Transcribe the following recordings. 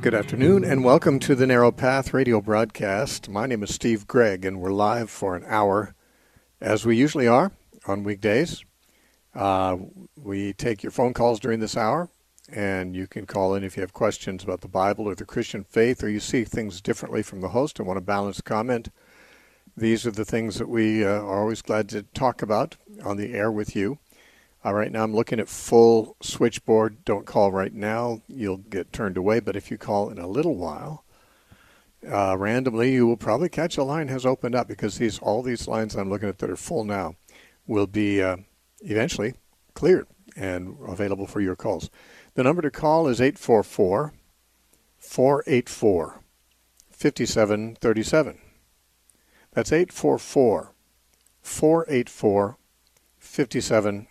Good afternoon, and welcome to the Narrow Path radio broadcast. My name is Steve Gregg, and we're live for an hour, as we usually are on weekdays. We take your phone calls during this hour, and you can call in if you have questions about the Bible or the Christian faith, or you see things differently from the host and want a balanced comment. These are the things that we are always glad to talk about on the air with you. Right now I'm looking at full switchboard. Don't call right now. You'll get turned away. But if you call in a little while, randomly, you will probably catch a line has opened up, because all these lines I'm looking at that are full now will be eventually cleared and available for your calls. The number to call is 844-484-5737. That's 844-484-5737.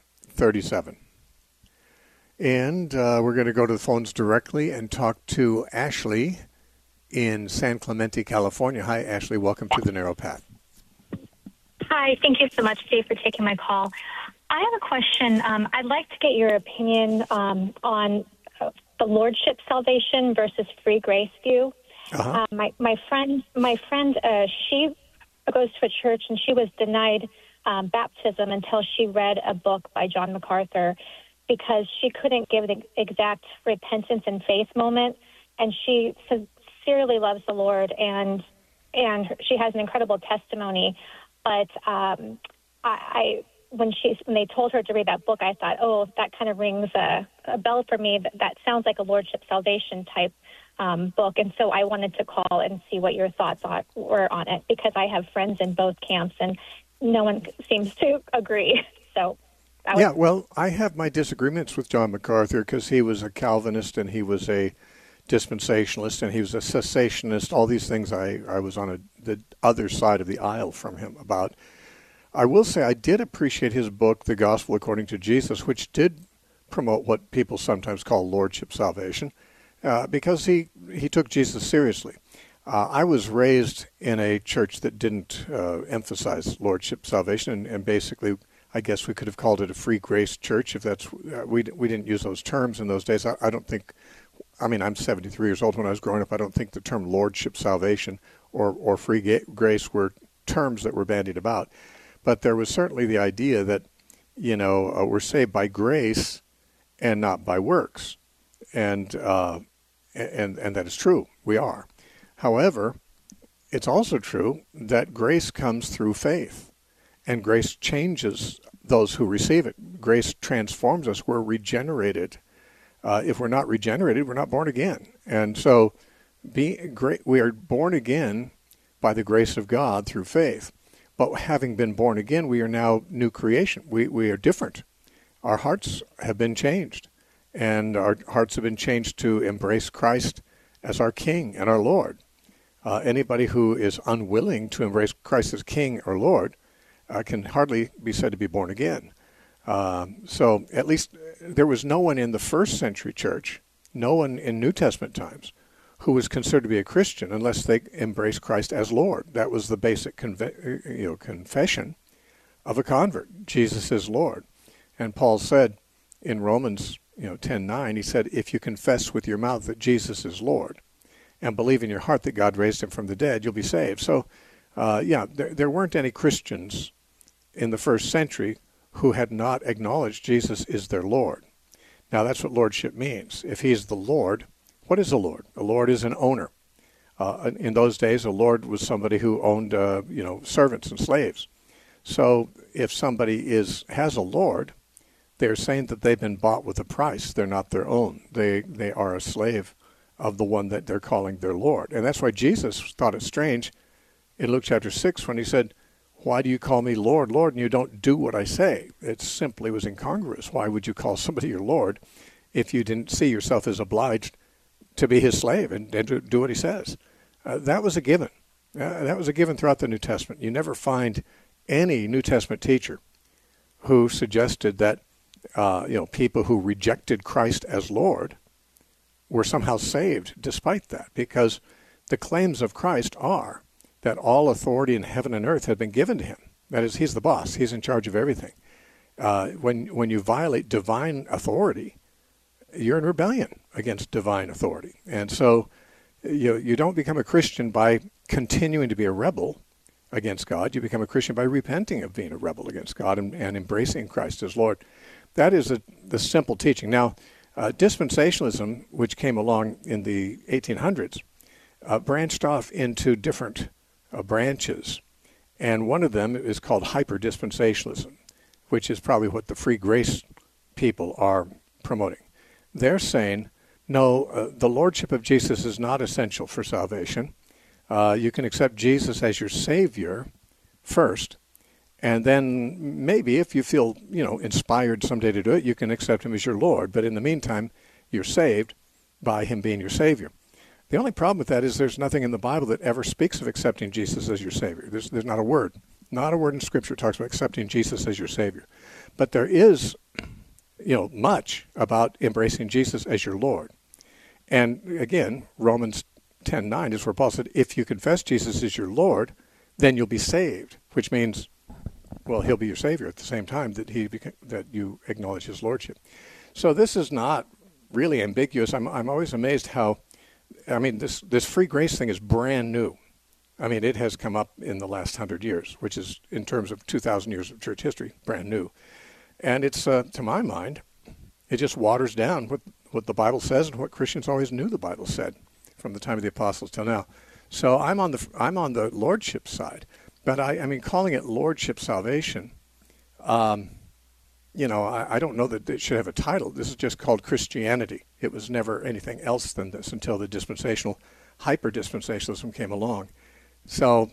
And we're going to go to the phones directly and talk to Ashley in San Clemente, California. Hi, Ashley. Welcome to the Narrow Path. Hi. Thank you so much, Steve, for taking my call. I have a question. I'd like to get your opinion on the Lordship salvation versus free grace view. Uh-huh. My friend, she goes to a church, and she was denied baptism until she read a book by John MacArthur, because she couldn't give the exact repentance and faith moment. And she sincerely loves the Lord, and she has an incredible testimony. But when they told her to read that book, I thought, oh, that kind of rings a bell for me. That sounds like a Lordship salvation type book. And so I wanted to call and see what your thoughts were on it, because I have friends in both camps, and no one seems to agree. So, well, I have my disagreements with John MacArthur, because he was a Calvinist, and he was a dispensationalist, and he was a cessationist. All these things I was on the other side of the aisle from him about. I will say I did appreciate his book, The Gospel According to Jesus, which did promote what people sometimes call Lordship salvation, because he took Jesus seriously. I was raised in a church that didn't emphasize Lordship salvation, and basically, I guess we could have called it a free grace church, if that's we didn't use those terms in those days. I don't think. I mean, I'm 73 years old. When I was growing up, I don't think the term Lordship salvation or free grace were terms that were bandied about. But there was certainly the idea that, we're saved by grace and not by works, and that is true. We are. However, it's also true that grace comes through faith, and grace changes those who receive it. Grace transforms us. We're regenerated. If we're not regenerated, we're not born again. And so we are born again by the grace of God through faith. But having been born again, we are now new creation. We are different. Our hearts have been changed, and our hearts have been changed to embrace Christ as our King and our Lord. Anybody who is unwilling to embrace Christ as King or Lord can hardly be said to be born again. So at least there was no one in the first century church, no one in New Testament times, who was considered to be a Christian unless they embraced Christ as Lord. That was the basic confession of a convert. Jesus is Lord. And Paul said in Romans 10:9, he said, if you confess with your mouth that Jesus is Lord and believe in your heart that God raised him from the dead, you'll be saved. So, there weren't any Christians in the first century who had not acknowledged Jesus is their Lord. Now, that's what lordship means. If he is the Lord, what is a Lord? A Lord is an owner. In those days, a Lord was somebody who owned, servants and slaves. So if somebody has a Lord, they're saying that they've been bought with a price. They're not their own. They are a slave of the one that they're calling their Lord. And that's why Jesus thought it strange in Luke chapter 6 when he said, why do you call me Lord, Lord, and you don't do what I say? It simply was incongruous. Why would you call somebody your Lord if you didn't see yourself as obliged to be his slave and to do what he says? That was a given. That was a given throughout the New Testament. You never find any New Testament teacher who suggested that people who rejected Christ as Lord were somehow saved despite that, because the claims of Christ are that all authority in heaven and earth had been given to him. That is, he's the boss. He's in charge of everything. When you violate divine authority, you're in rebellion against divine authority. And so You don't become a Christian by continuing to be a rebel against God. You become a Christian by repenting of being a rebel against God and embracing Christ as Lord. That is the simple teaching. Now, dispensationalism, which came along in the 1800s, branched off into different branches. And one of them is called hyper-dispensationalism, which is probably what the free grace people are promoting. They're saying, no, the lordship of Jesus is not essential for salvation. You can accept Jesus as your Savior first, and then maybe if you feel, inspired someday to do it, you can accept him as your Lord. But in the meantime, you're saved by him being your Savior. The only problem with that is there's nothing in the Bible that ever speaks of accepting Jesus as your Savior. There's not a word. Not a word in Scripture talks about accepting Jesus as your Savior. But there is, much about embracing Jesus as your Lord. And again, Romans 10:9 is where Paul said, if you confess Jesus as your Lord, then you'll be saved, which means, well, he'll be your Savior at the same time that you acknowledge his Lordship. So this is not really ambiguous. I'm always amazed how, this free grace thing is brand new. It has come up in the last 100 years, which is, in terms of 2,000 years of church history, brand new. And it's, to my mind, it just waters down what the Bible says and what Christians always knew the Bible said from the time of the apostles till now. So I'm on the lordship side, but calling it lordship salvation, I don't know that it should have a title. This is just called Christianity. It was never anything else than this until the dispensational hyper-dispensationalism came along. So,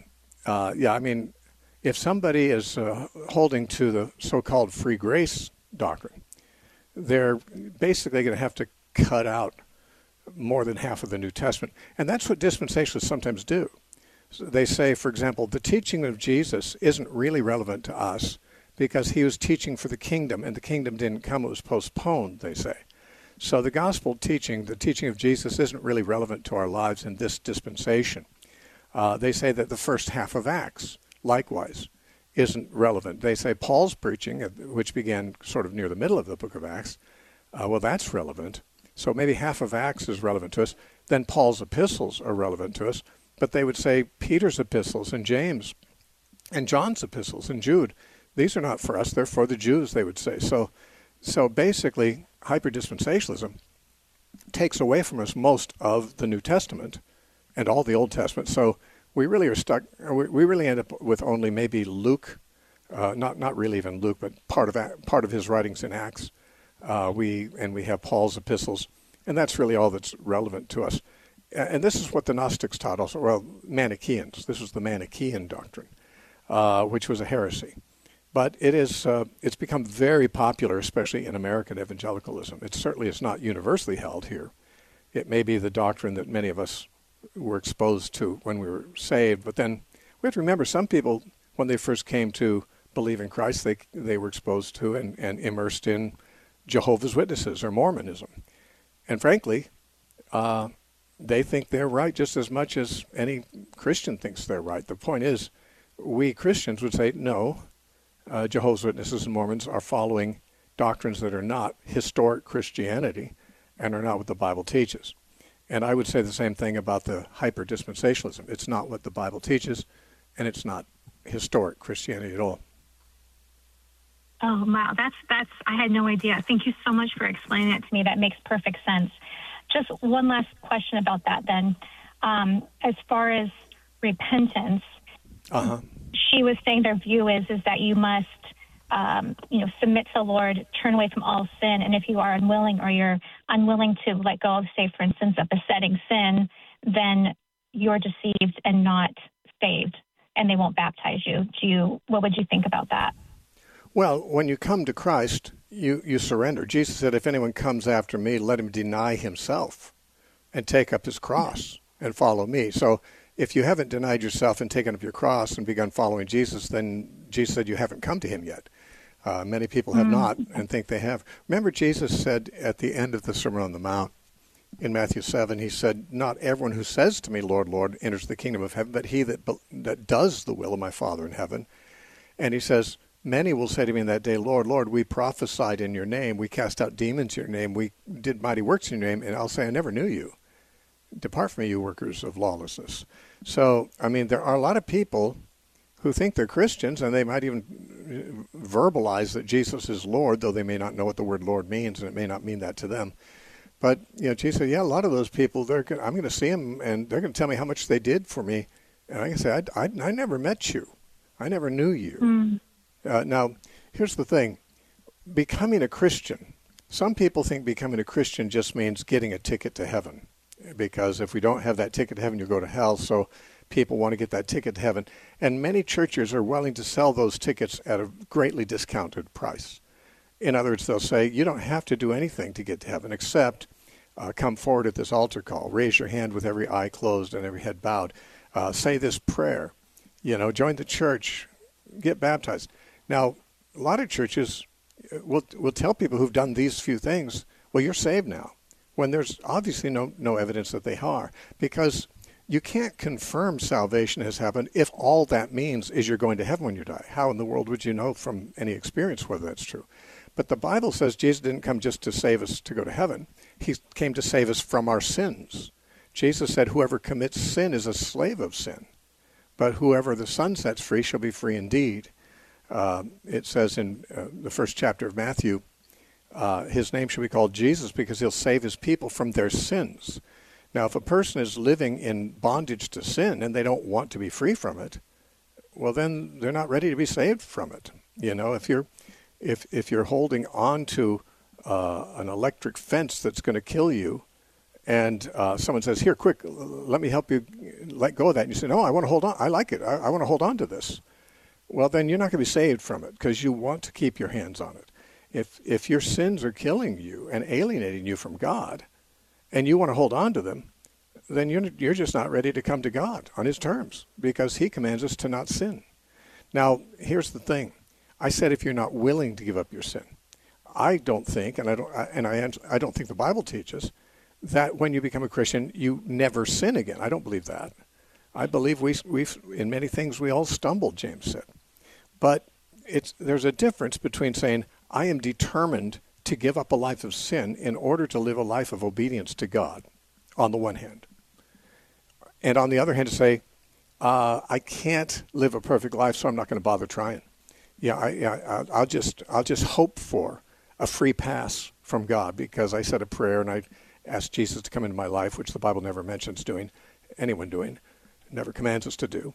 if somebody is holding to the so-called free grace doctrine, they're basically going to have to cut out more than half of the New Testament. And that's what dispensationalists sometimes do. So they say, for example, the teaching of Jesus isn't really relevant to us because he was teaching for the kingdom, and the kingdom didn't come, it was postponed, they say. So the gospel teaching, the teaching of Jesus, isn't really relevant to our lives in this dispensation. They say that the first half of Acts, likewise, isn't relevant. They say Paul's preaching, which began sort of near the middle of the book of Acts, that's relevant. So maybe half of Acts is relevant to us. Then Paul's epistles are relevant to us. But they would say Peter's epistles and James and John's epistles and Jude, these are not for us, they're for the Jews, they would say. So basically, hyper-dispensationalism takes away from us most of the New Testament and all the Old Testament. So we really are stuck, we really end up with only maybe Luke, not really even Luke, but part of his writings in Acts. We have Paul's epistles, and that's really all that's relevant to us. And this is what the Gnostics taught also, well, Manichaeans. This was the Manichaean doctrine, which was a heresy. But it's become very popular, especially in American evangelicalism. It certainly is not universally held here. It may be the doctrine that many of us were exposed to when we were saved, but then we have to remember some people, when they first came to believe in Christ, they were exposed to and immersed in Jehovah's Witnesses or Mormonism. And frankly, they think they're right just as much as any Christian thinks they're right. The point is, we Christians would say, no, Jehovah's Witnesses and Mormons are following doctrines that are not historic Christianity and are not what the Bible teaches. And I would say the same thing about the hyper-dispensationalism. It's not what the Bible teaches, and it's not historic Christianity at all. Oh, wow. That's I had no idea. Thank you so much for explaining it to me. That makes perfect sense. Just one last question about that then. As far as repentance, she was saying their view is that you must, submit to the Lord, turn away from all sin, and if you are unwilling or you're unwilling to let go of, say, for instance, a besetting sin, then you're deceived and not saved, and they won't baptize you. What would you think about that? Well, when you come to Christ, you surrender. Jesus said, if anyone comes after me, let him deny himself and take up his cross and follow me. So if you haven't denied yourself and taken up your cross and begun following Jesus, then Jesus said you haven't come to him yet. Many people have not and think they have. Remember, Jesus said at the end of the Sermon on the Mount in Matthew 7, he said, not everyone who says to me, Lord, Lord, enters the kingdom of heaven, but he that does the will of my Father in heaven. And he says, many will say to me in that day, Lord, Lord, we prophesied in your name, we cast out demons in your name, we did mighty works in your name, and I'll say, I never knew you. Depart from me, you workers of lawlessness. So, I mean, there are a lot of people who think they're Christians, and they might even verbalize that Jesus is Lord, though they may not know what the word Lord means, and it may not mean that to them. But, Jesus said, yeah, a lot of those people, I'm going to see them, and they're going to tell me how much they did for me. And I can say, I never met you. I never knew you. Now, here's the thing. Becoming a Christian, some people think becoming a Christian just means getting a ticket to heaven. Because if we don't have that ticket to heaven, you go to hell. So people want to get that ticket to heaven. And many churches are willing to sell those tickets at a greatly discounted price. In other words, they'll say, you don't have to do anything to get to heaven except come forward at this altar call. Raise your hand with every eye closed and every head bowed. Say this prayer. Join the church. Get baptized. Now, a lot of churches will tell people who've done these few things, well, you're saved now, when there's obviously no evidence that they are. Because you can't confirm salvation has happened if all that means is you're going to heaven when you die. How in the world would you know from any experience whether that's true? But the Bible says Jesus didn't come just to save us to go to heaven. He came to save us from our sins. Jesus said, whoever commits sin is a slave of sin. But whoever the Son sets free shall be free indeed. It says in the first chapter of Matthew, his name shall be called Jesus because he'll save his people from their sins. Now, if a person is living in bondage to sin and they don't want to be free from it, well, then they're not ready to be saved from it. If you're holding on to an electric fence that's going to kill you, and someone says, here, quick, let me help you let go of that. And you say, no, I want to hold on. I like it. I want to hold on to this. Well, then you're not going to be saved from it because you want to keep your hands on it. If your sins are killing you and alienating you from God, and you want to hold on to them, then you're just not ready to come to God on his terms because he commands us to not sin. Now, here's the thing. I said if you're not willing to give up your sin. I don't think, and I don't think the Bible teaches, that when you become a Christian, you never sin again. I don't believe that. I believe we've in many things we all stumbled, James said. But there's a difference between saying, I am determined to give up a life of sin in order to live a life of obedience to God, on the one hand. And on the other hand, to say, I can't live a perfect life, so I'm not going to bother trying. I'll just hope for a free pass from God because I said a prayer and I asked Jesus to come into my life, which the Bible never mentions anyone doing, never commands us to do.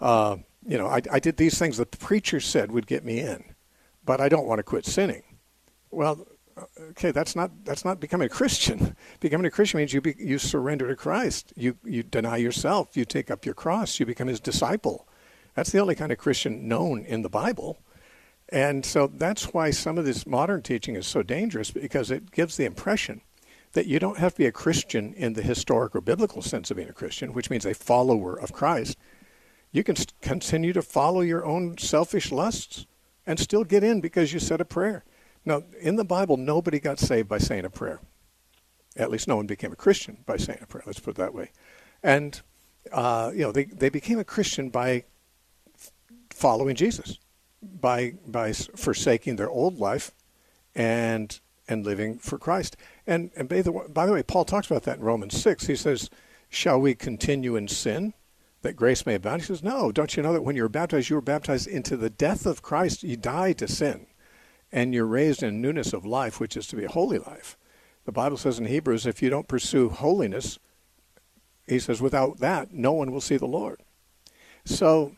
I did these things that the preacher said would get me in, but I don't want to quit sinning. Well, okay, that's not becoming a Christian. Becoming a Christian means you surrender to Christ. You deny yourself. You take up your cross. You become his disciple. That's the only kind of Christian known in the Bible. And so that's why some of this modern teaching is so dangerous, because it gives the impression that you don't have to be a Christian in the historic or biblical sense of being a Christian, which means a follower of Christ. You can continue to follow your own selfish lusts and still get in because you said a prayer. Now, in the Bible, nobody got saved by saying a prayer. At least no one became a Christian by saying a prayer. Let's put it that way. And, they became a Christian by following Jesus, by forsaking their old life and living for Christ. And by the way, Paul talks about that in Romans 6. He says, shall we continue in sin that grace may abound? He says, no, don't you know that when you were baptized into the death of Christ, you died to sin. And you're raised in newness of life, which is to be a holy life. The Bible says in Hebrews, if you don't pursue holiness, he says, without that, no one will see the Lord. So,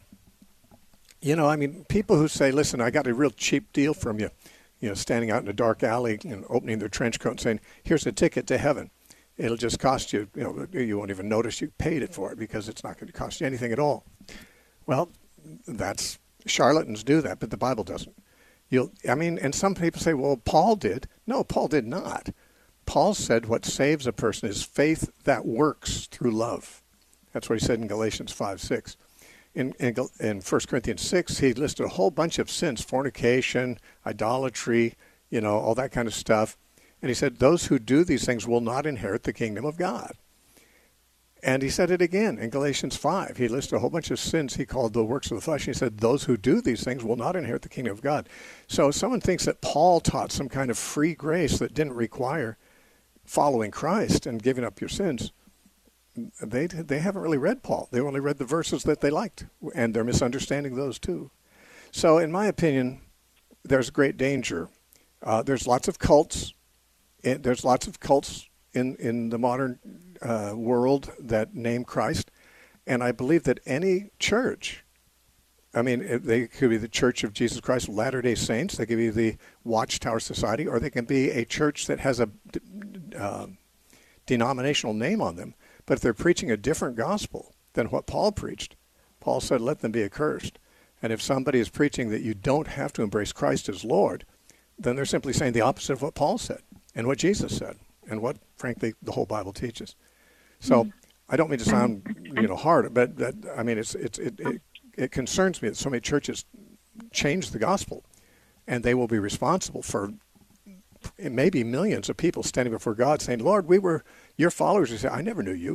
people who say, listen, I got a real cheap deal from you, standing out in a dark alley and opening their trench coat and saying, here's a ticket to heaven. It'll just cost you, you won't even notice you paid it for it because it's not going to cost you anything at all. Well, charlatans do that, but the Bible doesn't. And some people say, well, Paul did. No, Paul did not. Paul said what saves a person is faith that works through love. That's what he said in Galatians 5:6. In 1 Corinthians 6, he listed a whole bunch of sins, fornication, idolatry, all that kind of stuff. And he said, those who do these things will not inherit the kingdom of God. And he said it again in Galatians 5. He listed a whole bunch of sins he called the works of the flesh. He said, those who do these things will not inherit the kingdom of God. So if someone thinks that Paul taught some kind of free grace that didn't require following Christ and giving up your sins, they haven't really read Paul. They only read the verses that they liked, and they're misunderstanding those too. So, in my opinion, there's great danger. There's lots of cults. There's lots of cults in the modern world that name Christ, and I believe that any church, I mean, they could be the Church of Jesus Christ of Latter-day Saints, they could be the Watchtower Society, or they can be a church that has a denominational name on them. But if they're preaching a different gospel than what Paul preached, Paul said, let them be accursed. And if somebody is preaching that you don't have to embrace Christ as Lord, then they're simply saying the opposite of what Paul said and what Jesus said and what, frankly, the whole Bible teaches. So I don't mean to sound, hard, but I mean, it concerns me that so many churches change the gospel, and they will be responsible for maybe millions of people standing before God saying, Lord, we were your followers. You say, I never knew you.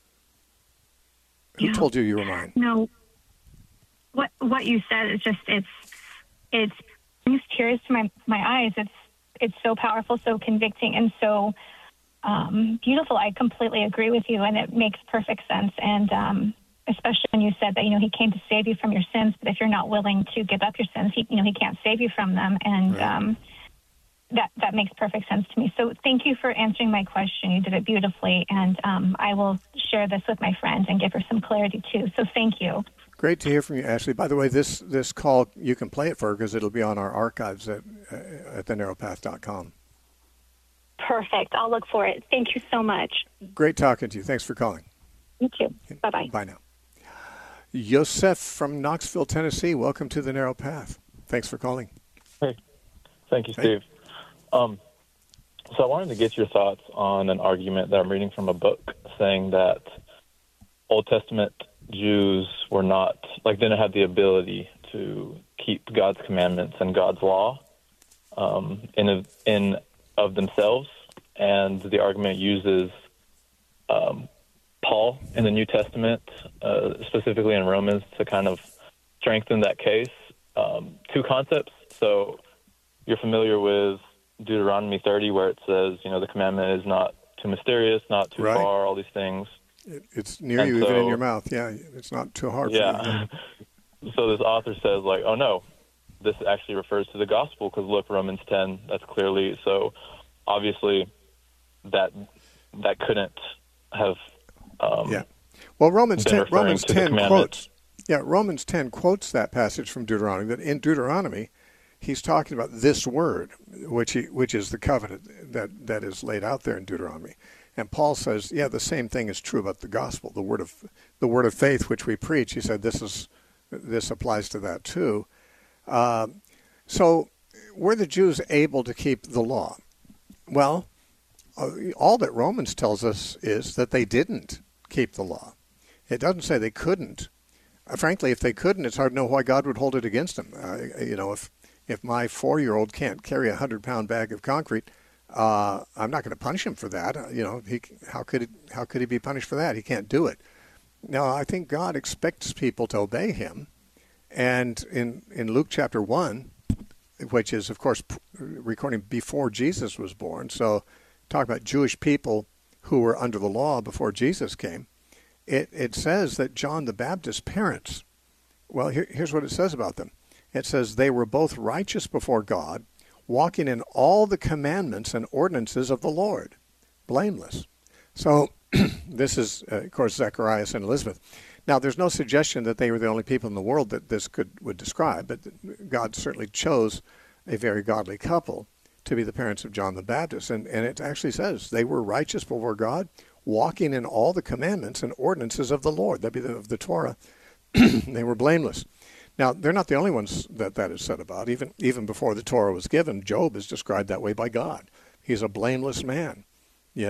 Who told you were mine? No. What you said is just, it brings tears to my eyes. It's so powerful, so convicting, and so beautiful. I completely agree with you, and it makes perfect sense. And especially when you said that, he came to save you from your sins, but if you're not willing to give up your sins, he can't save you from them. And right. That makes perfect sense to me. So thank you for answering my question. You did it beautifully, and I will share this with my friend and give her some clarity too. So thank you. Great to hear from you, Ashley. By the way, this call, you can play it for her because it'll be on our archives at thenarrowpath.com. Perfect. I'll look for it. Thank you so much. Great talking to you. Thanks for calling. You too. Bye-bye. Bye now. Yosef from Knoxville, Tennessee. Welcome to The Narrow Path. Thanks for calling. Hey. Thank you, Steve. So I wanted to get your thoughts on an argument that I'm reading from a book saying that Old Testament Jews were not, didn't have the ability to keep God's commandments and God's law in of themselves. And the argument uses Paul in the New Testament, specifically in Romans, to kind of strengthen that case. Two concepts. So you're familiar with Deuteronomy 30, where it says, the commandment is not too mysterious, not too far, all these things. It's near you, even in your mouth. Yeah, it's not too hard for you. So this author says, oh, no, this actually refers to the gospel, because look, Romans 10, that's clearly, so obviously that couldn't have Well, Romans 10 quotes. Yeah, Romans 10 quotes that passage from Deuteronomy, that in Deuteronomy, he's talking about this word, which is the covenant that is laid out there in Deuteronomy. And Paul says, the same thing is true about the gospel, the word of faith which we preach. He said this applies to that too. So were the Jews able to keep the law? Well, all that Romans tells us is that they didn't keep the law. It doesn't say they couldn't. Frankly, if they couldn't, it's hard to know why God would hold it against them. If my 4-year-old can't carry a 100-pound bag of concrete, I'm not going to punish him for that. How could he be punished for that? He can't do it. Now, I think God expects people to obey him. And in Luke chapter 1, which is, of course, recording before Jesus was born, so talk about Jewish people who were under the law before Jesus came, it says that John the Baptist's parents, well, here's what it says about them. It says they were both righteous before God, walking in all the commandments and ordinances of the Lord, blameless. So this is, of course, Zacharias and Elizabeth. Now, there's no suggestion that they were the only people in the world that this would describe, but God certainly chose a very godly couple to be the parents of John the Baptist. And it actually says they were righteous before God, walking in all the commandments and ordinances of the Lord. That'd be of the Torah. They were blameless. Now, they're not the only ones that is said about. Even before the Torah was given, Job is described that way by God. He's a blameless man. He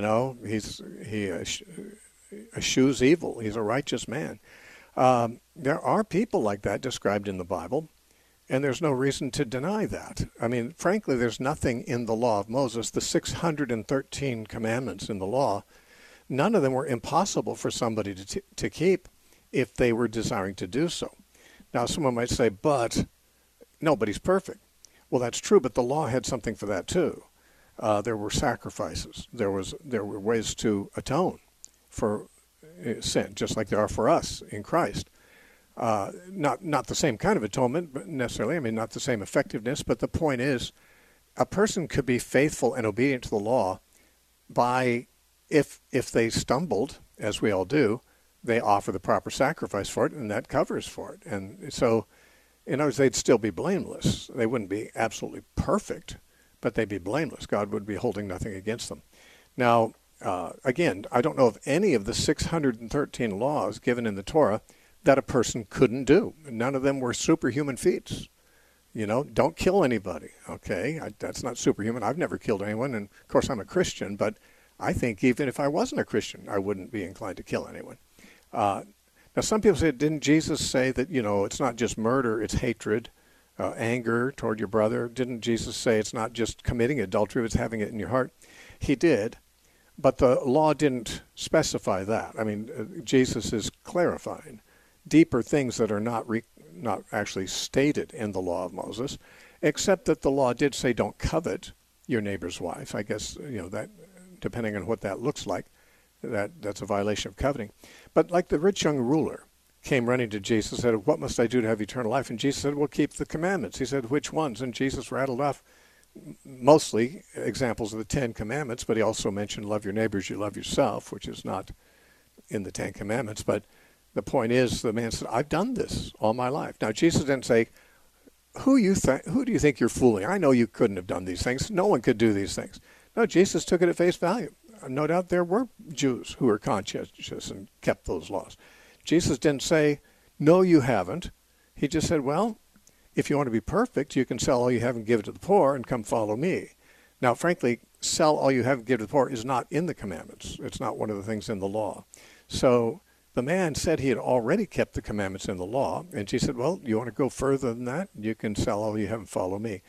eschews evil. He's a righteous man. There are people like that described in the Bible, and there's no reason to deny that. I mean, frankly, there's nothing in the law of Moses, the 613 commandments in the law, none of them were impossible for somebody to keep if they were desiring to do so. Now, someone might say, but nobody's perfect. Well, that's true, but the law had something for that too. There were sacrifices. There were ways to atone for sin, just like there are for us in Christ. Not the same kind of atonement, but necessarily. I mean, not the same effectiveness. But the point is, a person could be faithful and obedient to the law by, if they stumbled, as we all do, they offer the proper sacrifice for it, and that covers for it. And so, in other words, they'd still be blameless. They wouldn't be absolutely perfect, but they'd be blameless. God would be holding nothing against them. Now, again, I don't know of any of the 613 laws given in the Torah that a person couldn't do. None of them were superhuman feats. You know, don't kill anybody. Okay, that's not superhuman. I've never killed anyone, and of course I'm a Christian, but I think even if I wasn't a Christian, I wouldn't be inclined to kill anyone. Now, some people say, didn't Jesus say that, you know, it's not just murder, it's hatred, anger toward your brother? Didn't Jesus say it's not just committing adultery, it's having it in your heart? He did, but the law didn't specify that. I mean, Jesus is clarifying deeper things that are not actually stated in the law of Moses, except that the law did say don't covet your neighbor's wife. I guess, you know, that depending on what that looks like, that's a violation of coveting. But like the rich young ruler came running to Jesus and said, what must I do to have eternal life? And Jesus said, well, keep the commandments. He said, which ones? And Jesus rattled off mostly examples of the 10 Commandments, but he also mentioned love your neighbors, you love yourself, which is not in the 10 Commandments. But the point is, the man said, I've done this all my life. Now, Jesus didn't say, who do you think you're fooling? I know you couldn't have done these things. No one could do these things. No, Jesus took it at face value. No doubt there were Jews who were conscientious and kept those laws. Jesus didn't say, no, you haven't. He just said, well, if you want to be perfect, you can sell all you have and give it to the poor and come follow me. Now, frankly, sell all you have and give to the poor is not in the commandments. It's not one of the things in the law. So the man said he had already kept the commandments in the law, and she said, well, you want to go further than that? You can sell all you have and follow me.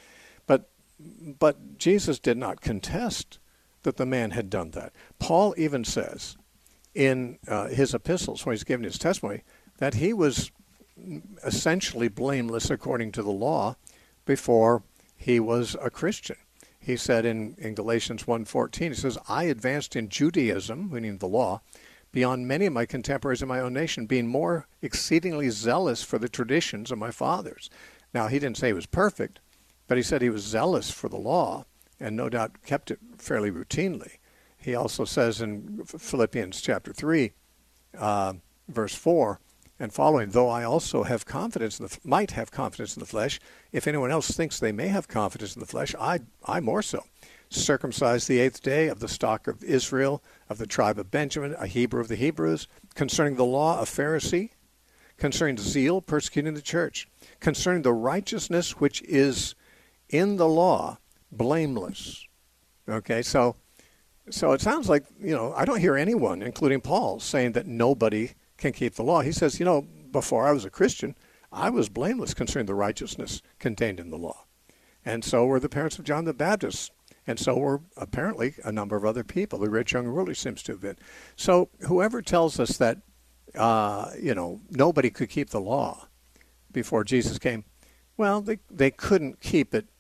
But Jesus did not contest that the man had done that. Paul even says in his epistles, when he's giving his testimony, that he was essentially blameless according to the law before he was a Christian. He said in Galatians 1:14, he says, I advanced in Judaism, meaning the law, beyond many of my contemporaries in my own nation, being more exceedingly zealous for the traditions of my fathers. Now, he didn't say he was perfect, but he said he was zealous for the law, and no doubt kept it fairly routinely. He also says in Philippians chapter 3, verse 4, and following, though I also have confidence might have confidence in the flesh, if anyone else thinks they may have confidence in the flesh, I more so. Circumcised the 8th day, of the stock of Israel, of the tribe of Benjamin, a Hebrew of the Hebrews, concerning the law, a Pharisee, concerning zeal, persecuting the church, concerning the righteousness which is in the law, blameless. Okay, so it sounds like, you know, I don't hear anyone, including Paul, saying that nobody can keep the law. He says, you know, before I was a Christian, I was blameless concerning the righteousness contained in the law. And so were the parents of John the Baptist. And so were apparently a number of other people. The rich young ruler seems to have been. So whoever tells us that, you know, nobody could keep the law before Jesus came, well, they couldn't keep it,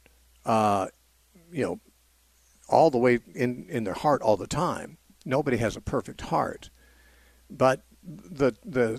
you know, all the way in their heart all the time. Nobody has a perfect heart. But the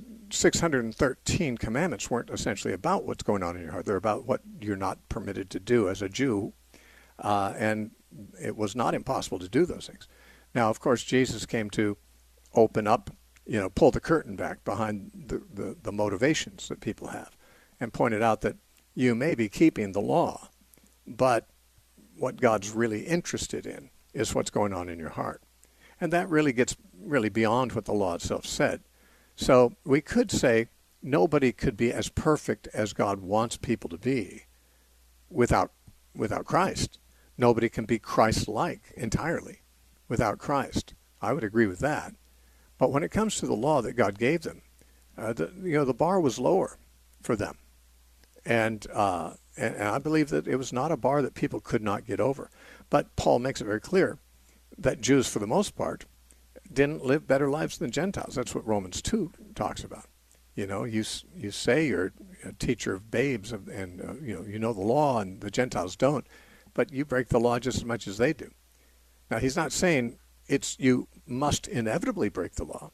613 commandments weren't essentially about what's going on in your heart. They're about what you're not permitted to do as a Jew. And it was not impossible to do those things. Now, of course, Jesus came to open up, you know, pull the curtain back behind the motivations that people have, and pointed out that you may be keeping the law, but what God's really interested in is what's going on in your heart. And that really gets beyond what the law itself said. So we could say nobody could be as perfect as God wants people to be without Christ. Nobody can be Christ-like entirely without Christ. I would agree with that. But when it comes to the law that God gave them, the bar was lower for them. And I believe that it was not a bar that people could not get over. But Paul makes it very clear that Jews, for the most part, didn't live better lives than Gentiles. That's what Romans 2 talks about. You know, you say you're a teacher of babes, and you know the law, and the Gentiles don't, but you break the law just as much as they do. Now, he's not saying you must inevitably break the law.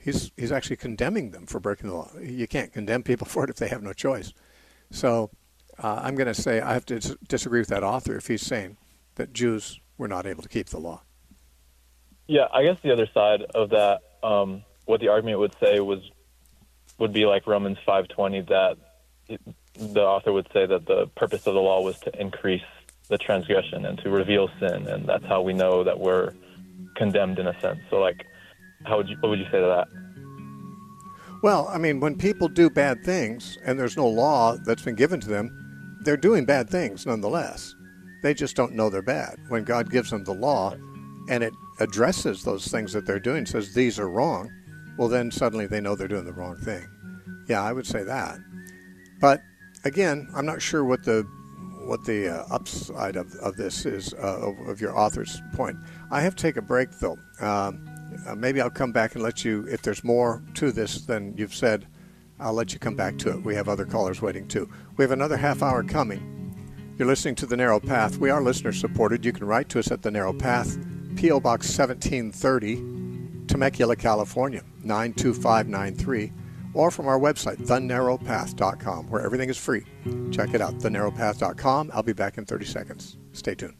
He's actually condemning them for breaking the law. You can't condemn people for it if they have no choice. So I'm going to say I have to disagree with that author if he's saying that Jews were not able to keep the law. Yeah, I guess the other side of that, what the argument would say would be like Romans 5:20, that the author would say that the purpose of the law was to increase the transgression and to reveal sin, and that's how we know that we're condemned in a sense. So, like, what would you say to that? Well, I mean, when people do bad things and there's no law that's been given to them, they're doing bad things nonetheless. They just don't know they're bad. When God gives them the law and it addresses those things that they're doing, says these are wrong, well, then suddenly they know they're doing the wrong thing. Yeah, I would say that. But again, I'm not sure what the upside of this is, of your author's point. I have to take a break, though. Maybe I'll come back and let you, if there's more to this than you've said, I'll let you come back to it. We have other callers waiting, too. We have another half hour coming. You're listening to The Narrow Path. We are listener-supported. You can write to us at The Narrow Path, P.O. Box 1730, Temecula, California, 92593, or from our website, thenarrowpath.com, where everything is free. Check it out, thenarrowpath.com. I'll be back in 30 seconds. Stay tuned.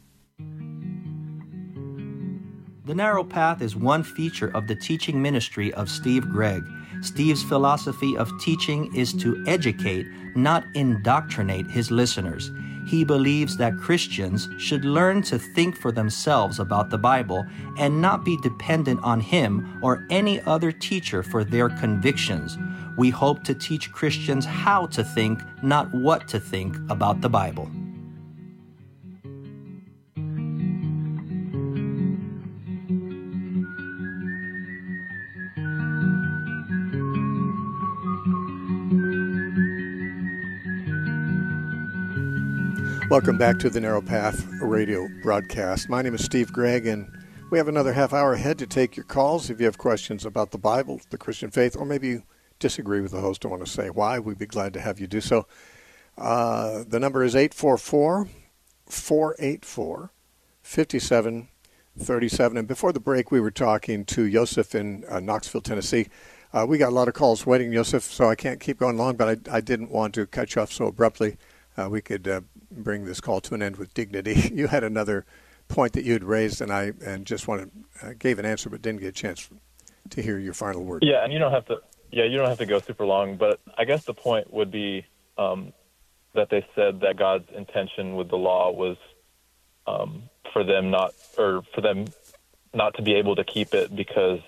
The Narrow Path is one feature of the teaching ministry of Steve Gregg. Steve's philosophy of teaching is to educate, not indoctrinate his listeners. He believes that Christians should learn to think for themselves about the Bible and not be dependent on him or any other teacher for their convictions. We hope to teach Christians how to think, not what to think about the Bible. Welcome back to the Narrow Path radio broadcast. My name is Steve Gregg, and we have another half hour ahead to take your calls. If you have questions about the Bible, the Christian faith, or maybe you disagree with the host and want to say why, we'd be glad to have you do so. The number is 844-484-5737. And before the break, we were talking to Joseph in Knoxville, Tennessee. We got a lot of calls waiting, Joseph, so I can't keep going long, but I didn't want to cut you off so abruptly. We could bring this call to an end with dignity. You had another point that you had raised, and just gave an answer, but didn't get a chance to hear your final word. Yeah, and you don't have to go super long, but I guess the point would be that they said that God's intention with the law was for them not to be able to keep it because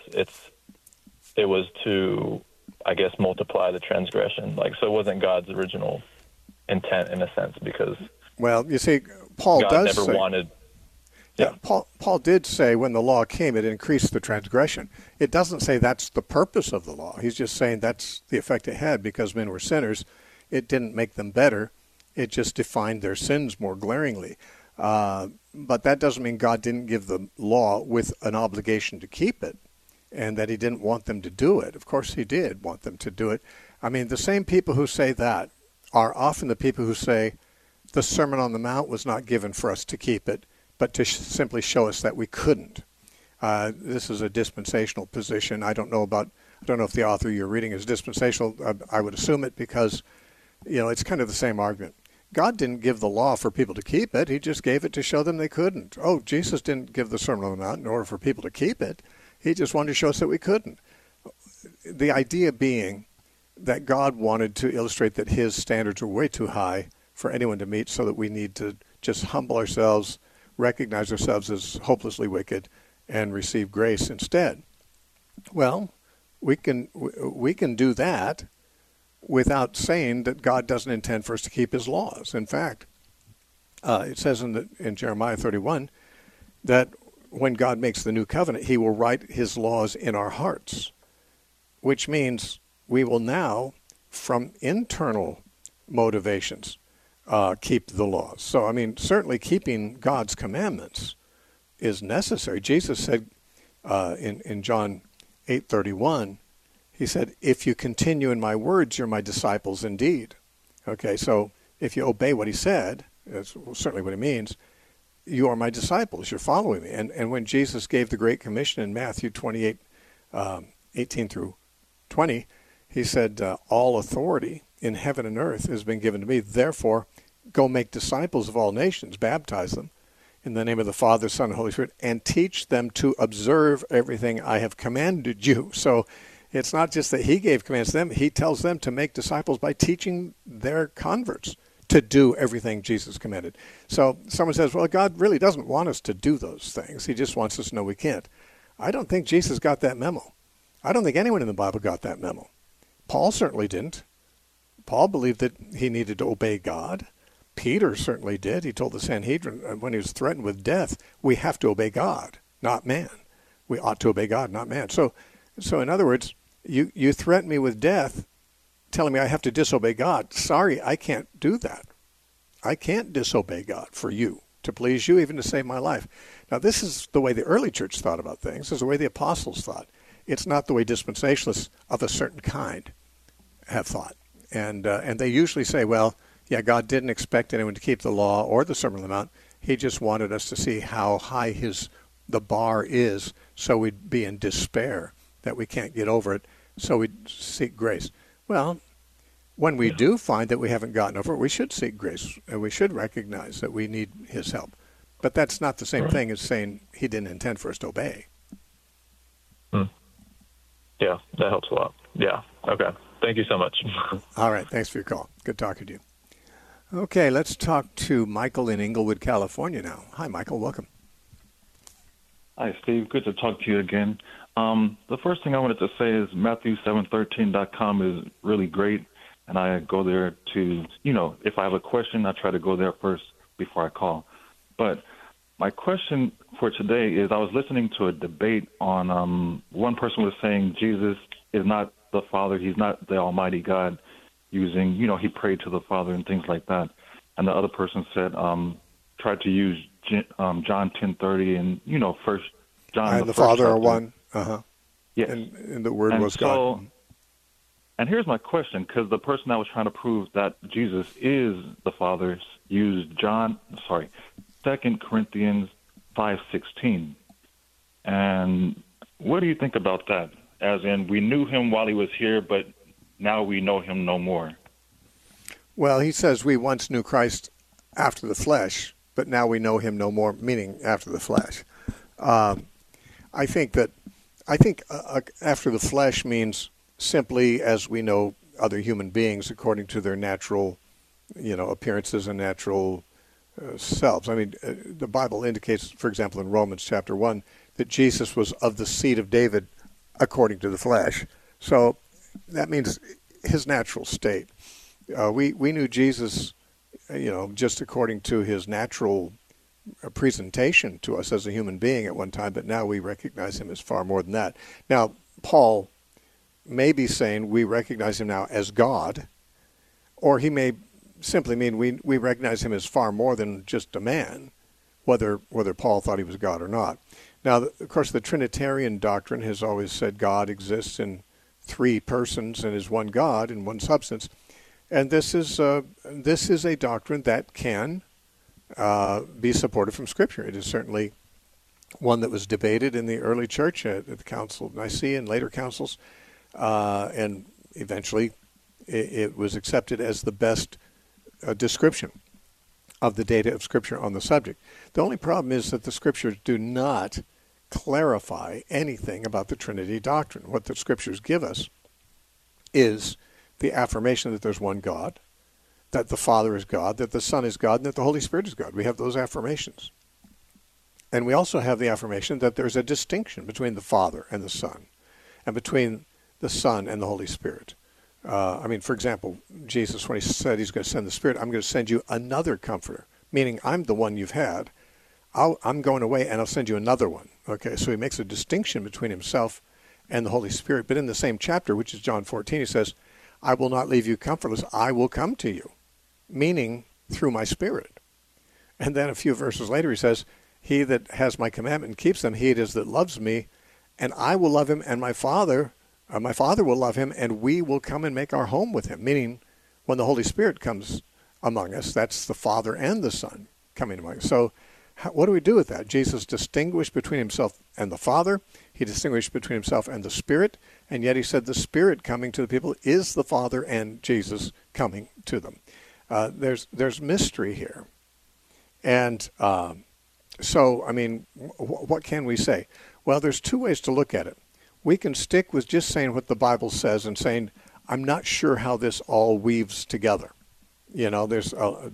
it was to, I guess, multiply the transgression. Like, so it wasn't God's original intent in a sense, because you see, Paul God does never say, wanted. Yeah, Paul did say when the law came, it increased the transgression. It doesn't say that's the purpose of the law. He's just saying that's the effect it had because men were sinners. It didn't make them better. It just defined their sins more glaringly. But that doesn't mean God didn't give the law with an obligation to keep it and that he didn't want them to do it. Of course he did want them to do it. I mean, the same people who say that are often the people who say the Sermon on the Mount was not given for us to keep it, but to simply show us that we couldn't. This is a dispensational position. I don't know if the author you're reading is dispensational. I would assume it because, it's kind of the same argument. God didn't give the law for people to keep it. He just gave it to show them they couldn't. Oh, Jesus didn't give the Sermon on the Mount in order for people to keep it. He just wanted to show us that we couldn't. The idea being that God wanted to illustrate that his standards were way too high for anyone to meet, so that we need to just humble ourselves, recognize ourselves as hopelessly wicked, and receive grace instead. Well, we can do that without saying that God doesn't intend for us to keep his laws. In fact, it says in Jeremiah 31 that when God makes the new covenant, he will write his laws in our hearts, which means we will now, from internal motivations, keep the laws. So, I mean, certainly keeping God's commandments is necessary. Jesus said in John 8:31, he said, if you continue in my words, you're my disciples indeed. Okay, so if you obey what he said, that's certainly what it means, you are my disciples, you're following me. And when Jesus gave the Great Commission in Matthew 28, 18 through 20, he said, all authority in heaven and earth has been given to me. Therefore, go make disciples of all nations, baptize them in the name of the Father, Son, and Holy Spirit, and teach them to observe everything I have commanded you. So it's not just that he gave commands to them. He tells them to make disciples by teaching their converts to do everything Jesus commanded. So someone says, well, God really doesn't want us to do those things. He just wants us to know we can't. I don't think Jesus got that memo. I don't think anyone in the Bible got that memo. Paul certainly didn't. Paul believed that he needed to obey God. Peter certainly did. He told the Sanhedrin when he was threatened with death, we have to obey God, not man. We ought to obey God, not man. So in other words, you threaten me with death, telling me I have to disobey God. Sorry, I can't do that. I can't disobey God for you, to please you, even to save my life. Now, this is the way the early church thought about things. This is the way the apostles thought. It's not the way dispensationalists of a certain kind have thought. And they usually say, well, yeah, God didn't expect anyone to keep the law or the Sermon on the Mount. He just wanted us to see how high the bar is, so we'd be in despair that we can't get over it, so we'd seek grace. Well, when we do find that we haven't gotten over it, we should seek grace, and we should recognize that we need his help. But that's not the same thing as saying he didn't intend for us to obey. Yeah, that helps a lot. Yeah, okay. Thank you so much. All right, thanks for your call. Good talking to you. Okay, let's talk to Michael in Inglewood, California now. Hi, Michael. Welcome. Hi, Steve. Good to talk to you again. The first thing I wanted to say is Matthew713.com is really great, and I go there to, if I have a question, I try to go there first before I call. But my question for today is I was listening to a debate on one person was saying Jesus is not the Father, he's not the Almighty God, using, he prayed to the Father and things like that. And the other person said, tried to use John 10:30 and, First John. The Father are one. Yes. And the Word was God. And here's my question, because the person that was trying to prove that Jesus is the Father used 2 Corinthians 5:16. And what do you think about that? As in, we knew him while he was here, but now we know him no more. Well, he says we once knew Christ after the flesh, but now we know him no more, meaning after the flesh. I think after the flesh means simply as we know other human beings according to their natural, appearances and natural selves. I mean, the Bible indicates, for example, in Romans chapter 1, that Jesus was of the seed of David according to the flesh. So that means his natural state. We knew Jesus, just according to his natural presentation to us as a human being at one time, but now we recognize him as far more than that. Now, Paul may be saying we recognize him now as God, or he may simply mean we recognize him as far more than just a man, whether Paul thought he was God or not. Now, of course, the Trinitarian doctrine has always said God exists in three persons and is one God in one substance, and this is a doctrine that can be supported from Scripture. It is certainly one that was debated in the early church at the Council of Nicaea and later councils, and eventually it was accepted as the best description of the data of Scripture on the subject. The only problem is that the Scriptures do not clarify anything about the Trinity doctrine. What the Scriptures give us is the affirmation that there's one God, that the Father is God, that the Son is God, and that the Holy Spirit is God. We have those affirmations. And we also have the affirmation that there's a distinction between the Father and the Son, and between the Son and the Holy Spirit. For example, Jesus, when he said he's going to send the Spirit, I'm going to send you another comforter, meaning I'm the one you've had. I'm going away and I'll send you another one. Okay, so he makes a distinction between himself and the Holy Spirit. But in the same chapter, which is John 14, he says, I will not leave you comfortless. I will come to you, meaning through my Spirit. And then a few verses later, he says, he that has my commandment and keeps them, he it is that loves me, and I will love him, and my Father will love him, and we will come and make our home with him. Meaning, when the Holy Spirit comes among us, that's the Father and the Son coming among us. So what do we do with that? Jesus distinguished between himself and the Father. He distinguished between himself and the Spirit, and yet he said the Spirit coming to the people is the Father and Jesus coming to them. There's mystery here. And so, I mean, what can we say? Well, there's two ways to look at it. We can stick with just saying what the Bible says and saying, I'm not sure how this all weaves together. You know, there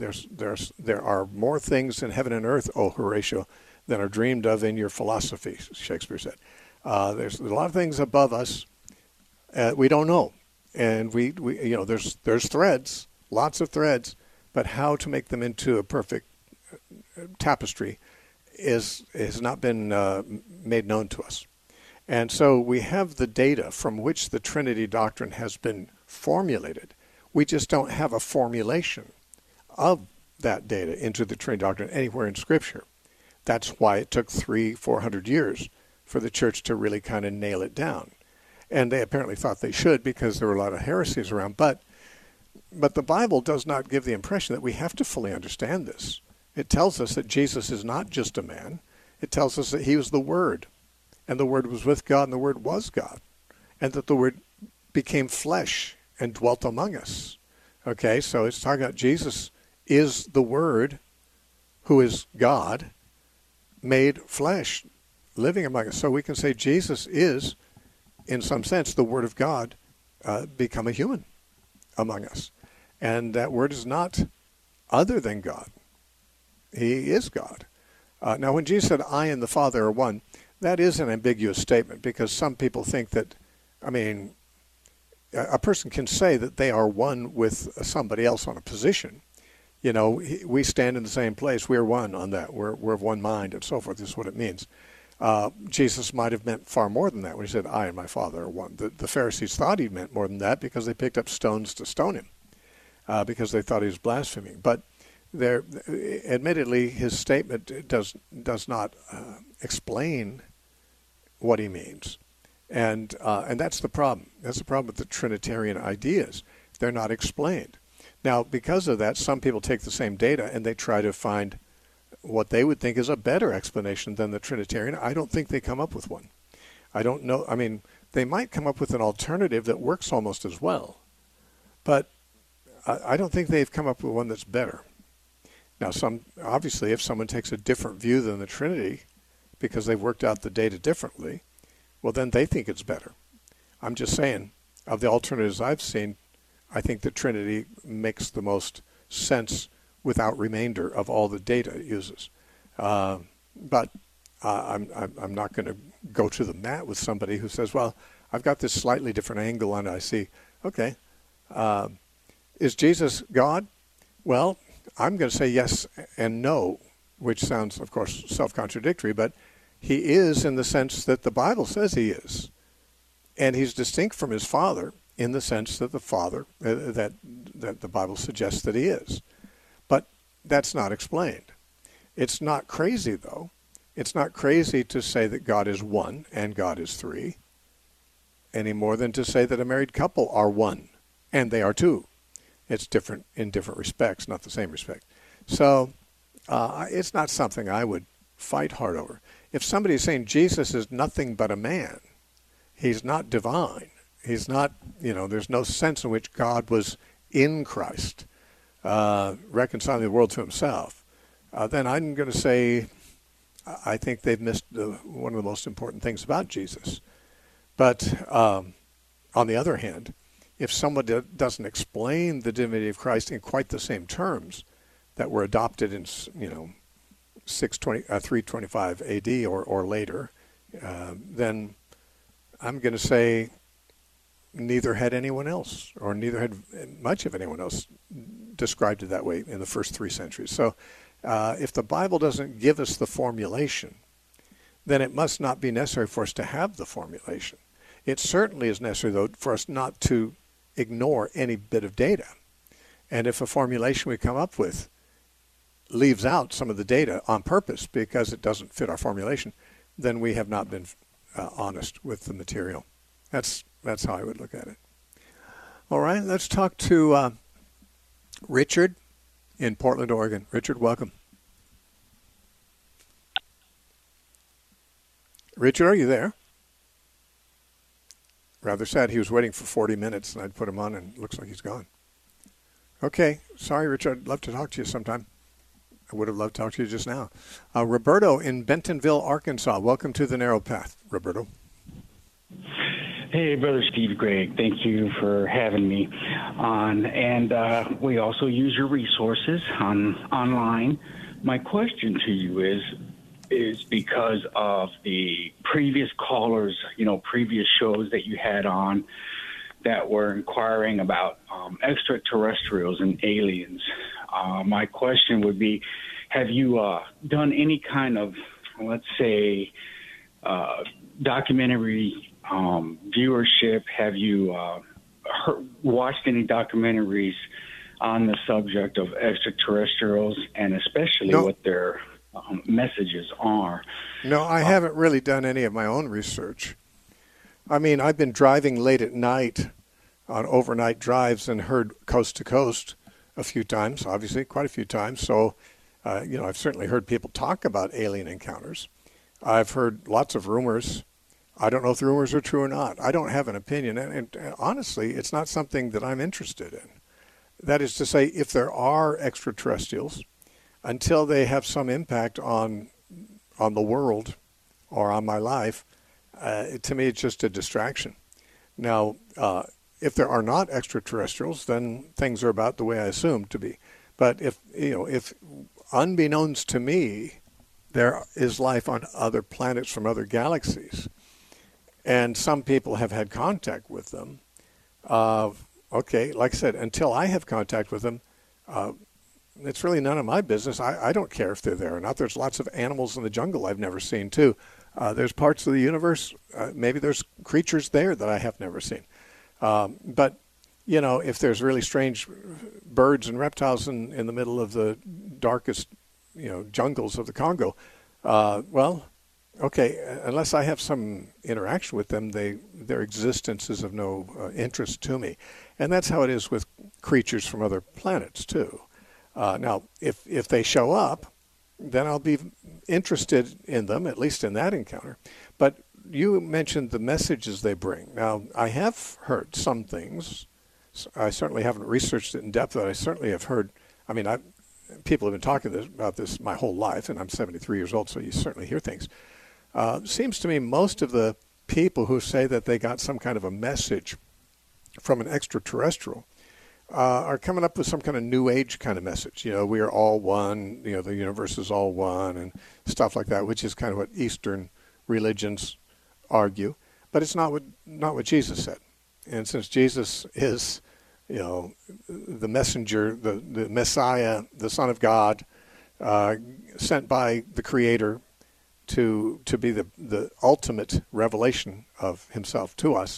are more things in heaven and earth, O Horatio, than are dreamed of in your philosophy, Shakespeare said. There's a lot of things above us we don't know. And we you know, there's threads, lots of threads, but how to make them into a perfect tapestry has not been made known to us. And so we have the data from which the Trinity doctrine has been formulated. We just don't have a formulation of that data into the Trinity doctrine anywhere in Scripture. That's why it took 300-400 years for the church to really kind of nail it down. And they apparently thought they should because there were a lot of heresies around. But the Bible does not give the impression that we have to fully understand this. It tells us that Jesus is not just a man. It tells us that he was the Word, and the Word was with God, and the Word was God, and that the Word became flesh and dwelt among us. Okay, so it's talking about Jesus is the Word, who is God, made flesh, living among us. So we can say Jesus is, in some sense, the Word of God become a human among us. And that Word is not other than God. He is God. Now, when Jesus said, I and the Father are one, that is an ambiguous statement because some people think that, I mean, a person can say that they are one with somebody else on a position. You know, we stand in the same place. We're one on that. We're of one mind and so forth. This is what it means. Jesus might have meant far more than that when he said, I and my Father are one. The Pharisees thought he meant more than that because they picked up stones to stone him because they thought he was blaspheming. But admittedly, his statement does not explain what he means. And that's the problem. That's the problem with the Trinitarian ideas. They're not explained. Now, because of that, some people take the same data and they try to find what they would think is a better explanation than the Trinitarian. I don't think they come up with one. I don't know. I mean, they might come up with an alternative that works almost as well. But I don't think they've come up with one that's better. Now, obviously, if someone takes a different view than the Trinity because they've worked out the data differently, well, then they think it's better. I'm just saying, of the alternatives I've seen, I think the Trinity makes the most sense without remainder of all the data it uses. But I'm not going to go to the mat with somebody who says, well, I've got this slightly different angle on it. I see, okay, is Jesus God? Well, I'm going to say yes and no, which sounds, of course, self-contradictory, but he is in the sense that the Bible says he is. And he's distinct from his Father in the sense that the Father, that the Bible suggests that he is. But that's not explained. It's not crazy, though. It's not crazy to say that God is one and God is three, any more than to say that a married couple are one and they are two. It's different in different respects, not the same respect. So it's not something I would fight hard over. If somebody is saying Jesus is nothing but a man, he's not divine, he's not, there's no sense in which God was in Christ, reconciling the world to himself, then I'm going to say I think they've missed one of the most important things about Jesus. But on the other hand, if someone doesn't explain the divinity of Christ in quite the same terms that were adopted in, 325 AD or later, then I'm going to say neither had anyone else, or neither had much of anyone else described it that way in the first 3 centuries. So if the Bible doesn't give us the formulation, then it must not be necessary for us to have the formulation. It certainly is necessary, though, for us not to ignore any bit of data. And if a formulation we come up with leaves out some of the data on purpose because it doesn't fit our formulation, then we have not been honest with the material. That's how I would look at it. All right, let's talk to Richard in Portland, Oregon. Richard, welcome. Richard, are you there? Rather sad. He was waiting for 40 minutes, and I'd put him on, and it looks like he's gone. Okay. Sorry, Richard. I'd love to talk to you sometime. I would have loved to talk to you just now. Roberto in Bentonville, Arkansas. Welcome to The Narrow Path, Roberto. Hey, Brother Steve Gregg. Thank you for having me on. And we also use your resources online. My question to you is because of the previous callers, previous shows that you had on that were inquiring about extraterrestrials and aliens. My question would be, have you done any kind of, let's say, documentary viewership? Have you watched any documentaries on the subject of extraterrestrials, and especially what their messages are? No, I haven't really done any of my own research. I mean, I've been driving late at night on overnight drives and heard coast to coast a few times, obviously, quite a few times. So, I've certainly heard people talk about alien encounters. I've heard lots of rumors. I don't know if the rumors are true or not. I don't have an opinion. And honestly, it's not something that I'm interested in. That is to say, if there are extraterrestrials, until they have some impact on the world or on my life, to me it's just a distraction. Now, if there are not extraterrestrials, then things are about the way I assumed to be. But if unbeknownst to me, there is life on other planets from other galaxies, and some people have had contact with them, okay, like I said, until I have contact with them, it's really none of my business. I don't care if they're there or not. There's lots of animals in the jungle I've never seen, too. There's parts of the universe, maybe there's creatures there that I have never seen. But, if there's really strange birds and reptiles in the middle of the darkest, jungles of the Congo, okay, unless I have some interaction with them, their existence is of no interest to me. And that's how it is with creatures from other planets, too. Now, if they show up, then I'll be interested in them, at least in that encounter. But you mentioned the messages they bring. Now, I have heard some things. I certainly haven't researched it in depth, but I certainly have heard. I mean, people have been talking about this my whole life, and I'm 73 years old, so you certainly hear things. Seems to me most of the people who say that they got some kind of a message from an extraterrestrial are coming up with some kind of New Age kind of message. We are all one, the universe is all one, and stuff like that, which is kind of what Eastern religions argue. But it's not what Jesus said. And since Jesus is, the messenger, the Messiah, the Son of God, sent by the Creator to be the ultimate revelation of himself to us,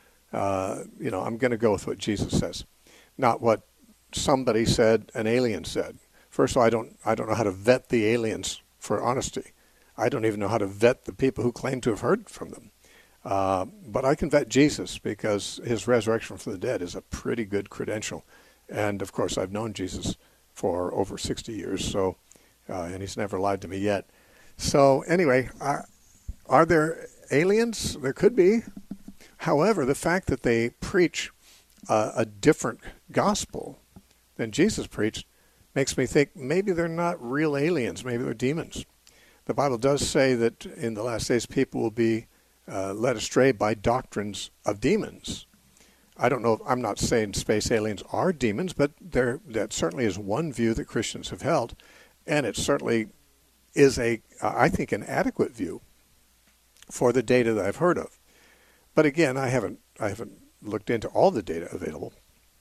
I'm going to go with what Jesus says, not what somebody said, an alien said. First of all, I don't know how to vet the aliens for honesty. I don't even know how to vet the people who claim to have heard from them. But I can vet Jesus because his resurrection from the dead is a pretty good credential. And, of course, I've known Jesus for over 60 years, so and he's never lied to me yet. So, anyway, are there aliens? There could be. However, the fact that they preach a different gospel than Jesus preached makes me think maybe they're not real aliens. Maybe they're demons. The Bible does say that in the last days people will be led astray by doctrines of demons. I don't know. I'm not saying space aliens are demons, but that certainly is one view that Christians have held, and it certainly is I think, an adequate view for the data that I've heard of. But again, I haven't looked into all the data available.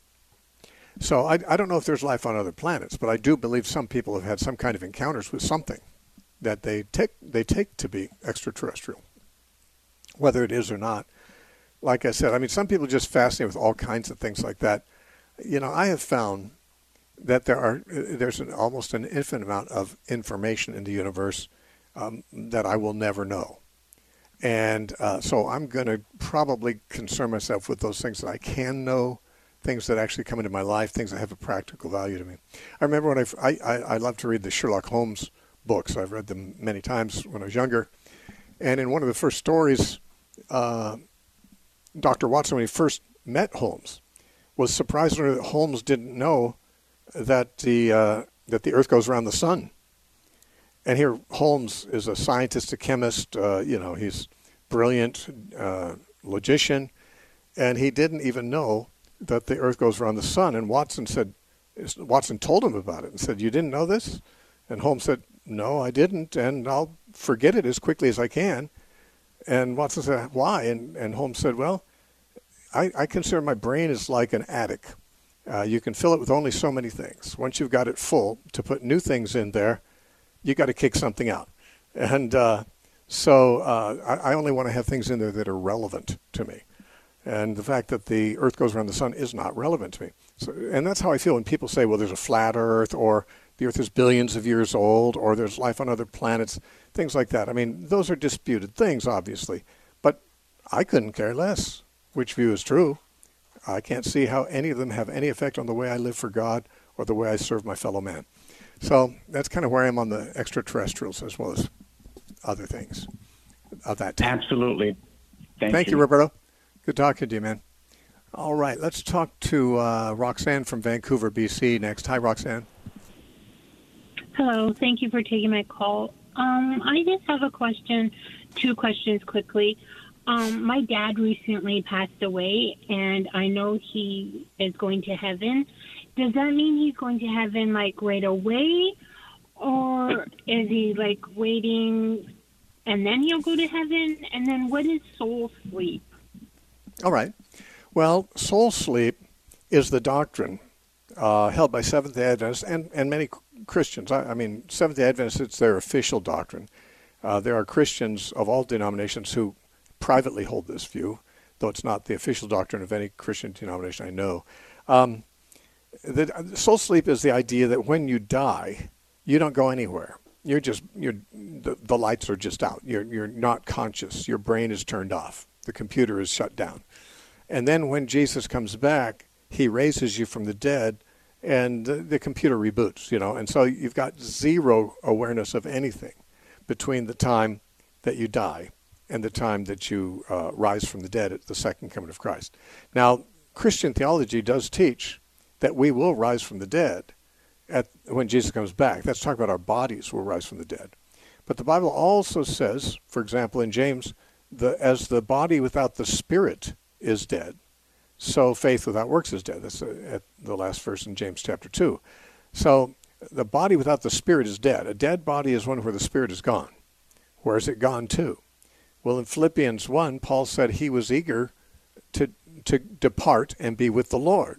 So I don't know if there's life on other planets, but I do believe some people have had some kind of encounters with something that they take to be extraterrestrial, whether it is or not. Like I said, I mean, some people are just fascinated with all kinds of things like that. I have found that there's almost an infinite amount of information in the universe that I will never know. And so I'm going to probably concern myself with those things that I can know, things that actually come into my life, things that have a practical value to me. I remember when I love to read the Sherlock Holmes books. I've read them many times when I was younger. And in one of the first stories, Dr. Watson, when he first met Holmes, was surprised to learn that Holmes didn't know that the Earth goes around the sun. And here, Holmes is a scientist, a chemist. He's brilliant, logician, and he didn't even know that the Earth goes around the sun. And Watson told him about it and said, "You didn't know this?" And Holmes said, "No, I didn't, and I'll forget it as quickly as I can." And Watson said, "Why?" And Holmes said, "Well, I consider my brain is like an attic. You can fill it with only so many things. Once you've got it full, to put new things in there, you got to kick something out. And so I only want to have things in there that are relevant to me. And the fact that the Earth goes around the sun is not relevant to me. And that's how I feel when people say, well, there's a flat Earth, or the Earth is billions of years old, or there's life on other planets, things like that. I mean, those are disputed things, obviously. But I couldn't care less which view is true. I can't see how any of them have any effect on the way I live for God or the way I serve my fellow man. So that's kind of where I am on the extraterrestrials as well as other things of that time. Absolutely. Thank you, Roberto. Good talking to you, man. All right, let's talk to Roxanne from Vancouver, BC next. Hi, Roxanne. Hello. Thank you for taking my call. I just have a question, 2 questions quickly. My dad recently passed away, and I know he is going to heaven. Does that mean he's going to heaven, like, right away? Or is he, like, waiting and then he'll go to heaven? And then what is soul sleep? All right. Well, soul sleep is the doctrine held by Seventh-day Adventists and many Christians. I mean, Seventh-day Adventists, it's their official doctrine. There are Christians of all denominations who privately hold this view, though it's not the official doctrine of any Christian denomination I know. The soul sleep is the idea that when you die, you don't go anywhere. The lights are just out. You're not conscious. Your brain is turned off. The computer is shut down. And then when Jesus comes back, he raises you from the dead, and the computer reboots, and so you've got zero awareness of anything between the time that you die and the time that you rise from the dead at the second coming of Christ. Now, Christian theology does teach that we will rise from the dead when Jesus comes back. That's talking about our bodies will rise from the dead. But the Bible also says, for example, in James, as the body without the spirit is dead, so faith without works is dead. That's at the last verse in James chapter 2. So the body without the spirit is dead. A dead body is one where the spirit is gone. Where is it gone to? Well, in Philippians 1, Paul said he was eager to depart and be with the Lord.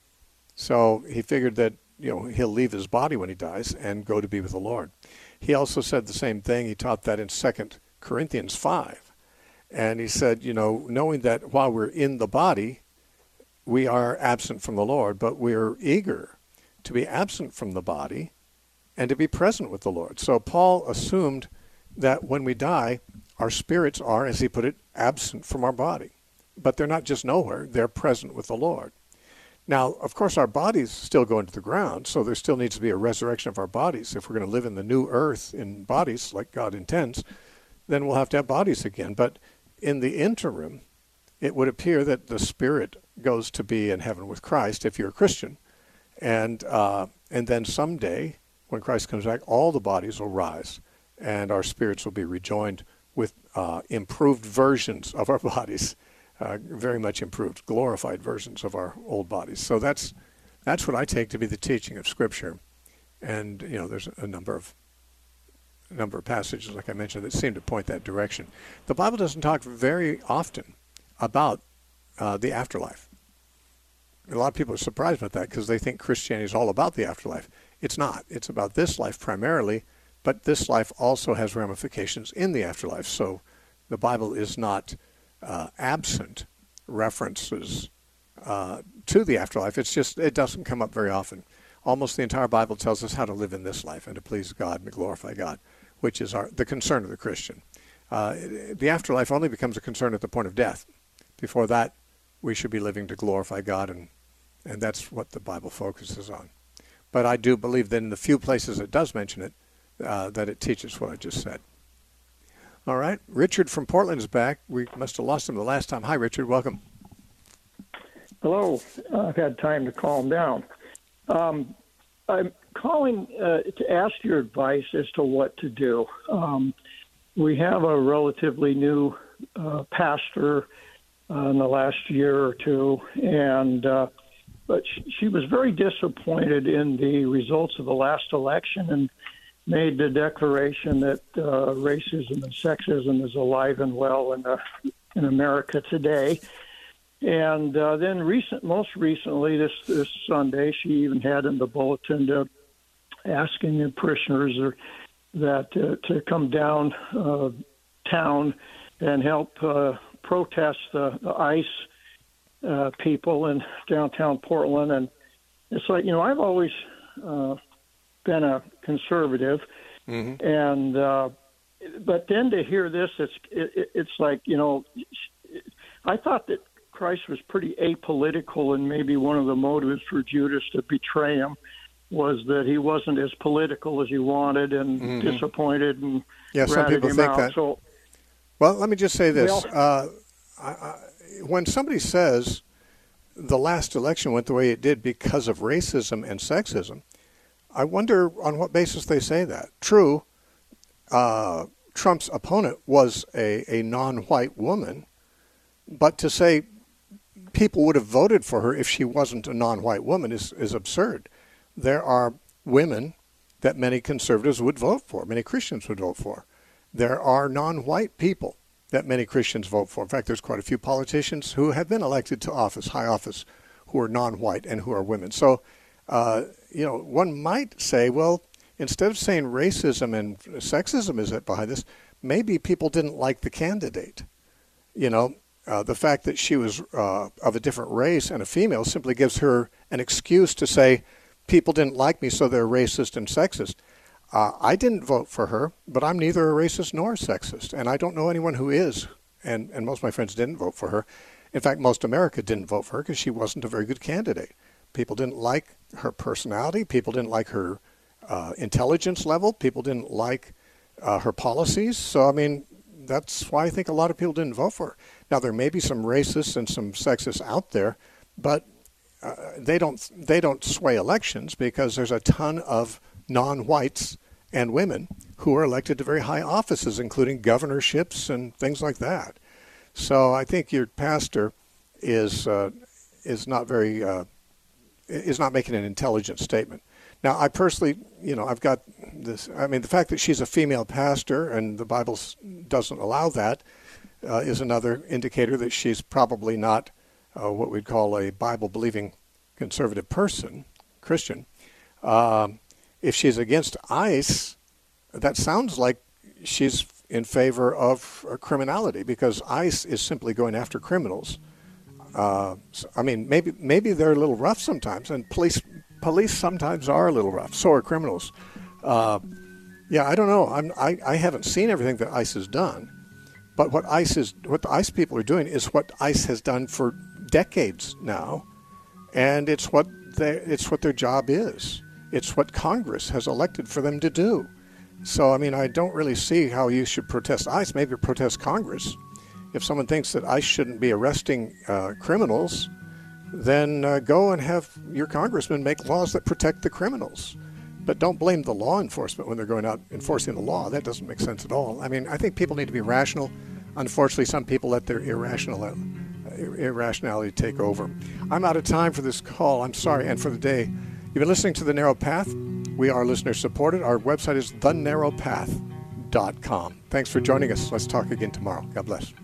So he figured that he'll leave his body when he dies and go to be with the Lord. He also said the same thing. He taught that in 2 Corinthians 5. And he said, knowing that while we're in the body, we are absent from the Lord, but we're eager to be absent from the body and to be present with the Lord. So Paul assumed that when we die, our spirits are, as he put it, absent from our body. But they're not just nowhere, they're present with the Lord. Now, of course, our bodies still go into the ground, so there still needs to be a resurrection of our bodies. If we're going to live in the new earth in bodies like God intends, then we'll have to have bodies again. But in the interim, it would appear that the spirit goes to be in heaven with Christ if you're a Christian. And then someday, when Christ comes back, all the bodies will rise, and our spirits will be rejoined with improved versions of our bodies, very much improved, glorified versions of our old bodies. So that's what I take to be the teaching of Scripture. And there's a number of passages, like I mentioned, that seem to point that direction. The Bible doesn't talk very often about the afterlife. A lot of people are surprised about that because they think Christianity is all about the afterlife. It's not. It's about this life primarily, but this life also has ramifications in the afterlife. So the Bible is not absent references to the afterlife. It's just, it doesn't come up very often. Almost the entire Bible tells us how to live in this life and to please God and to glorify God, which is the concern of the Christian. The afterlife only becomes a concern at the point of death. Before that, we should be living to glorify God, and that's what the Bible focuses on. But I do believe that in the few places it does mention it, that it teaches what I just said. All right. Richard from Portland is back. We must have lost him the last time. Hi, Richard. Welcome. Hello. I've had time to calm down. I'm calling to ask your advice as to what to do. We have a relatively new pastor in the last year or two, and but she was very disappointed in the results of the last election and made the declaration that racism and sexism is alive and well in America today. And then most recently, this Sunday, she even had in the bulletin asking the parishioners to come down town and help protest the ICE people in downtown Portland. And it's like, I've always been a conservative, and but then to hear this, it's like, I thought that Christ was pretty apolitical, and maybe one of the motives for Judas to betray him was that he wasn't as political as he wanted, and disappointed and some people him think out. that. So, well, let me just say this: when somebody says the last election went the way it did because of racism and sexism, I wonder on what basis they say that. True, Trump's opponent was a non-white woman, but to say people would have voted for her if she wasn't a non-white woman is absurd. There are women that many conservatives would vote for, many Christians would vote for. There are non-white people that many Christians vote for. In fact, there's quite a few politicians who have been elected to office, high office, who are non-white and who are women. So, one might say, well, instead of saying racism and sexism is behind this, maybe people didn't like the candidate. The fact that she was of a different race and a female simply gives her an excuse to say, people didn't like me, so they're racist and sexist. I didn't vote for her, but I'm neither a racist nor a sexist, and I don't know anyone who is, and most of my friends didn't vote for her. In fact, most America didn't vote for her because she wasn't a very good candidate. People didn't like her personality. People didn't like her intelligence level. People didn't like her policies. So, that's why I think a lot of people didn't vote for her. Now, there may be some racists and some sexists out there, but they don't sway elections because there's a ton of non-whites and women who are elected to very high offices, including governorships and things like that. So I think your pastor is not making an intelligent statement. Now, I personally, I've got this. The fact that she's a female pastor and the Bible doesn't allow that is another indicator that she's probably not what we'd call a Bible-believing conservative Christian. If she's against ICE, that sounds like she's in favor of criminality because ICE is simply going after criminals. Maybe they're a little rough sometimes, and police sometimes are a little rough. So are criminals. I don't know. I haven't seen everything that ICE has done, but what the ICE people are doing is what ICE has done for decades now, and it's what their job is. It's what Congress has elected for them to do. So I don't really see how you should protest ICE. Maybe protest Congress. If someone thinks that ICE shouldn't be arresting criminals, then go and have your congressman make laws that protect the criminals. But don't blame the law enforcement when they're going out enforcing the law. That doesn't make sense at all. I think people need to be rational. Unfortunately, some people let their irrationality take over. I'm out of time for this call. I'm sorry, and for the day. You've been listening to The Narrow Path. We are listener-supported. Our website is thenarrowpath.com. Thanks for joining us. Let's talk again tomorrow. God bless.